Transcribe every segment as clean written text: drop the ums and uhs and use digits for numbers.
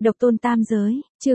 Độc tôn tam giới, chương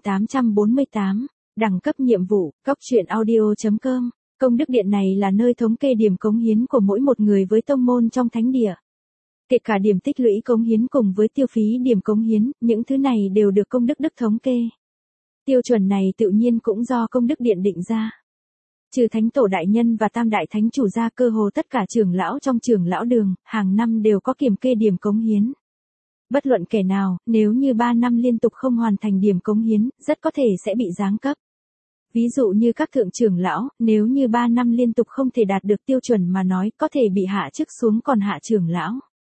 2848, đẳng cấp nhiệm vụ, cóc truyện audio.com. Công đức điện này là nơi thống kê điểm cống hiến của mỗi một người với tông môn trong thánh địa. Kể cả điểm tích lũy cống hiến cùng với tiêu phí điểm cống hiến, những thứ này đều được công đức thống kê. Tiêu chuẩn này tự nhiên cũng do công đức điện định ra. Trừ thánh tổ đại nhân và tam đại thánh chủ ra, cơ hồ tất cả trưởng lão trong trưởng lão đường, hàng năm đều có kiểm kê điểm cống hiến. Bất luận kẻ nào, nếu như 3 năm liên tục không hoàn thành điểm cống hiến, rất có thể sẽ bị giáng cấp. Ví dụ như các thượng trưởng lão, nếu như 3 năm liên tục không thể đạt được tiêu chuẩn mà nói, có thể bị hạ chức xuống còn hạ trưởng lão.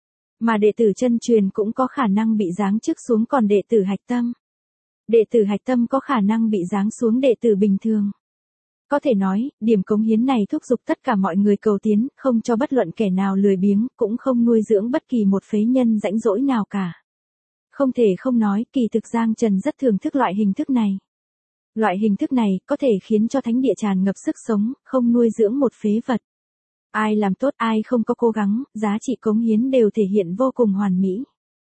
Mà đệ tử chân truyền cũng có khả năng bị giáng chức xuống còn đệ tử hạch tâm. Đệ tử hạch tâm có khả năng bị giáng xuống đệ tử bình thường. Có thể nói, điểm cống hiến này thúc giục tất cả mọi người cầu tiến, không cho bất luận kẻ nào lười biếng, cũng không nuôi dưỡng bất kỳ một phế nhân rãnh rỗi nào cả. Không thể không nói, kỳ thực Giang Trần rất thưởng thức loại hình thức này. Loại hình thức này có thể khiến cho thánh địa tràn ngập sức sống, không nuôi dưỡng một phế vật. Ai làm tốt, ai không có cố gắng, giá trị cống hiến đều thể hiện vô cùng hoàn mỹ.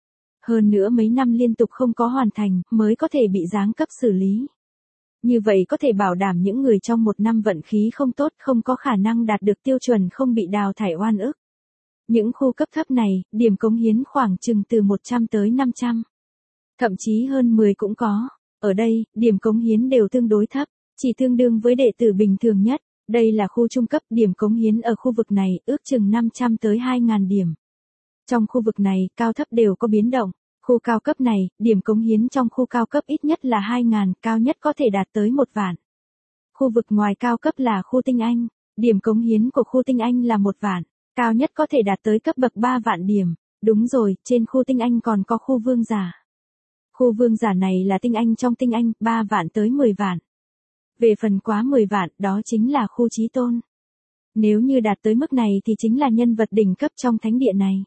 Hơn nữa mấy năm liên tục không có hoàn thành, mới có thể bị giáng cấp xử lý. Như vậy có thể bảo đảm những người trong một năm vận khí không tốt, không có khả năng đạt được tiêu chuẩn, không bị đào thải oan ức. Những khu cấp thấp này, điểm cống hiến khoảng chừng từ 100 tới 500. Thậm chí hơn 10 cũng có. Ở đây, điểm cống hiến đều tương đối thấp, chỉ tương đương với đệ tử bình thường nhất. Đây là khu trung cấp, điểm cống hiến ở khu vực này ước chừng 500 tới 2.000 điểm. Trong khu vực này, cao thấp đều có biến động. Khu cao cấp này, điểm cống hiến trong khu cao cấp ít nhất là 2.000, cao nhất có thể đạt tới 1 vạn. Khu vực ngoài cao cấp là khu tinh anh, điểm cống hiến của khu tinh anh là 1 vạn, cao nhất có thể đạt tới cấp bậc 3 vạn điểm. Đúng rồi, trên khu tinh anh còn có khu vương giả. Khu vương giả này là tinh anh trong tinh anh, 3 vạn tới 10 vạn. Về phần quá 10 vạn, đó chính là khu chí tôn. Nếu như đạt tới mức này thì chính là nhân vật đỉnh cấp trong thánh địa này.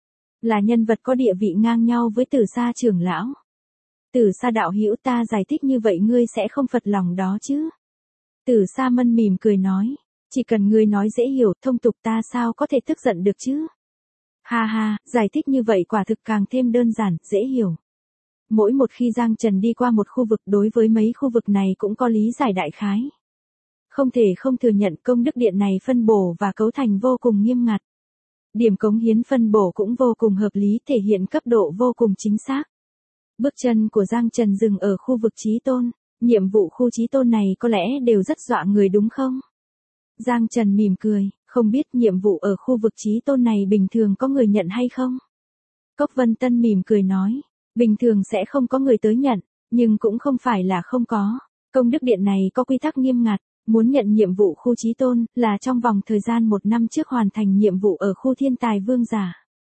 Là nhân vật có địa vị ngang nhau với Tử Sa trưởng lão. Tử Sa đạo hữu, ta giải thích như vậy ngươi sẽ không phật lòng đó chứ? Tử Sa Mân mỉm cười nói, chỉ cần ngươi nói dễ hiểu, thông tục, ta sao có thể tức giận được chứ? Ha ha, giải thích như vậy quả thực càng thêm đơn giản, dễ hiểu. Mỗi một khi Giang Trần đi qua một khu vực, đối với mấy khu vực này cũng có lý giải đại khái. Không thể không thừa nhận công đức điện này phân bổ và cấu thành vô cùng nghiêm ngặt. Điểm cống hiến phân bổ cũng vô cùng hợp lý, thể hiện cấp độ vô cùng chính xác. Bước chân của Giang Trần dừng ở khu vực chí tôn, nhiệm vụ khu chí tôn này có lẽ đều rất dọa người đúng không? Giang Trần mỉm cười, không biết nhiệm vụ ở khu vực chí tôn này bình thường có người nhận hay không? Cốc Vân Tân mỉm cười nói, bình thường sẽ không có người tới nhận, nhưng cũng không phải là không có. Công đức điện này có quy tắc nghiêm ngặt. Muốn nhận nhiệm vụ khu chí tôn, là trong vòng thời gian 1 năm trước hoàn thành nhiệm vụ ở khu thiên tài vương giả.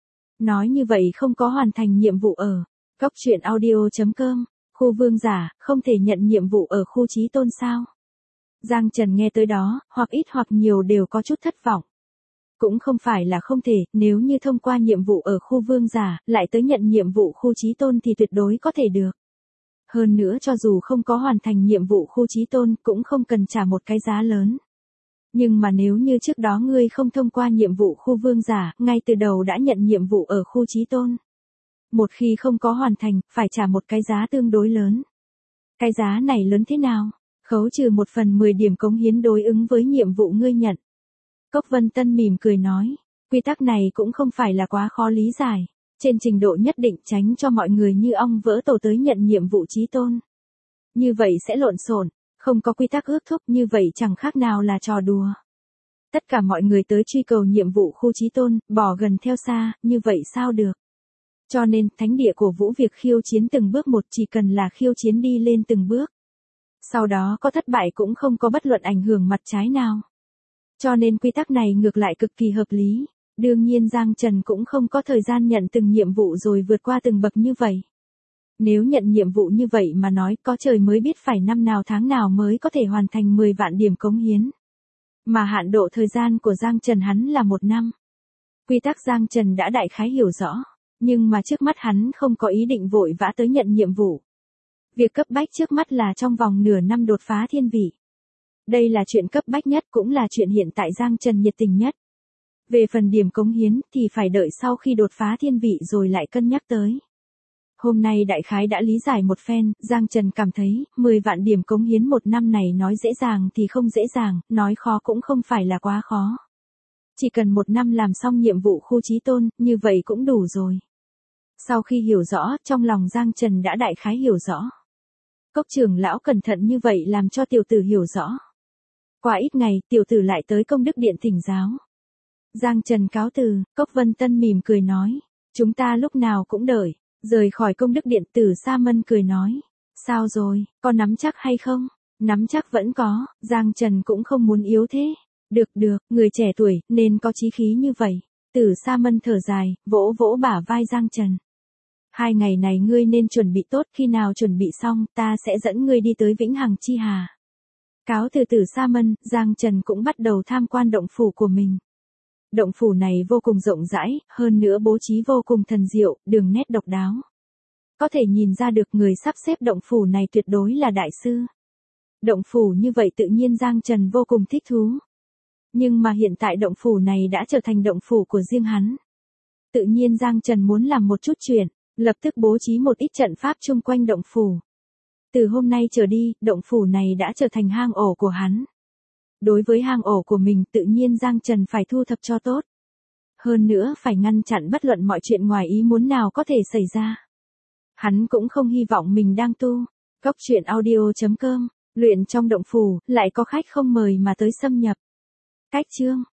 Nói như vậy không có hoàn thành nhiệm vụ ở cóc truyện audio.com, khu vương giả, không thể nhận nhiệm vụ ở khu chí tôn sao? Giang Trần nghe tới đó, hoặc ít hoặc nhiều đều có chút thất vọng. Cũng không phải là không thể, nếu như thông qua nhiệm vụ ở khu vương giả, lại tới nhận nhiệm vụ khu chí tôn thì tuyệt đối có thể được. Hơn nữa cho dù không có hoàn thành nhiệm vụ khu chí tôn, cũng không cần trả một cái giá lớn. Nhưng mà nếu như trước đó ngươi không thông qua nhiệm vụ khu vương giả, ngay từ đầu đã nhận nhiệm vụ ở khu chí tôn. Một khi không có hoàn thành, phải trả một cái giá tương đối lớn. Cái giá này lớn thế nào? Khấu trừ 1/10 điểm cống hiến đối ứng với nhiệm vụ ngươi nhận. Cốc Vân Tân mỉm cười nói, quy tắc này cũng không phải là quá khó lý giải. Trên trình độ nhất định, tránh cho mọi người như ong vỡ tổ tới nhận nhiệm vụ chí tôn. Như vậy sẽ lộn xộn, không có quy tắc ước thúc, như vậy chẳng khác nào là trò đùa. Tất cả mọi người tới truy cầu nhiệm vụ khu chí tôn, bỏ gần theo xa, như vậy sao được? Cho nên, thánh địa cổ vũ việc khiêu chiến từng bước một, chỉ cần là khiêu chiến đi lên từng bước. Sau đó có thất bại cũng không có bất luận ảnh hưởng mặt trái nào. Cho nên quy tắc này ngược lại cực kỳ hợp lý. Đương nhiên Giang Trần cũng không có thời gian nhận từng nhiệm vụ rồi vượt qua từng bậc như vậy. Nếu nhận nhiệm vụ như vậy mà nói, có trời mới biết phải năm nào tháng nào mới có thể hoàn thành 10 vạn điểm cống hiến. Mà hạn độ thời gian của Giang Trần hắn là 1 năm. Quy tắc Giang Trần đã đại khái hiểu rõ, nhưng mà trước mắt hắn không có ý định vội vã tới nhận nhiệm vụ. Việc cấp bách trước mắt là trong vòng nửa năm đột phá thiên vị. Đây là chuyện cấp bách nhất, cũng là chuyện hiện tại Giang Trần nhiệt tình nhất. Về phần điểm cống hiến thì phải đợi sau khi đột phá thiên vị rồi lại cân nhắc tới. Hôm nay đại khái đã lý giải một phen, Giang Trần cảm thấy, 10 vạn điểm cống hiến một năm này nói dễ dàng thì không dễ dàng, nói khó cũng không phải là quá khó. Chỉ cần một năm làm xong nhiệm vụ khu chí tôn, như vậy cũng đủ rồi. Sau khi hiểu rõ, trong lòng Giang Trần đã đại khái hiểu rõ. Cốc trưởng lão cẩn thận như vậy làm cho tiểu tử hiểu rõ. Qua ít ngày, tiểu tử lại tới công đức điện thỉnh giáo. Giang Trần cáo từ, Cốc Vân Tân mỉm cười nói. Chúng ta lúc nào cũng đợi. Rời khỏi công đức điện, Tử Sa Mân cười nói. Sao rồi, có nắm chắc hay không? Nắm chắc vẫn có, Giang Trần cũng không muốn yếu thế. Được, người trẻ tuổi, nên có chí khí như vậy. Tử Sa Mân thở dài, vỗ vỗ bả vai Giang Trần. 2 ngày này ngươi nên chuẩn bị tốt, khi nào chuẩn bị xong, ta sẽ dẫn ngươi đi tới Vĩnh Hằng Chi Hà. Cáo từ Tử Sa Mân, Giang Trần cũng bắt đầu tham quan động phủ của mình. Động phủ này vô cùng rộng rãi, hơn nữa bố trí vô cùng thần diệu, đường nét độc đáo. Có thể nhìn ra được người sắp xếp động phủ này tuyệt đối là đại sư. Động phủ như vậy tự nhiên Giang Trần vô cùng thích thú. Nhưng mà hiện tại động phủ này đã trở thành động phủ của riêng hắn. Tự nhiên Giang Trần muốn làm một chút chuyện, lập tức bố trí một ít trận pháp chung quanh động phủ. Từ hôm nay trở đi, động phủ này đã trở thành hang ổ của hắn. Đối với hang ổ của mình tự nhiên Giang Trần phải thu thập cho tốt. Hơn nữa phải ngăn chặn bất luận mọi chuyện ngoài ý muốn nào có thể xảy ra. Hắn cũng không hy vọng mình đang tu. Cốc truyện audio.com, luyện trong động phủ, lại có khách không mời mà tới xâm nhập. Cách chương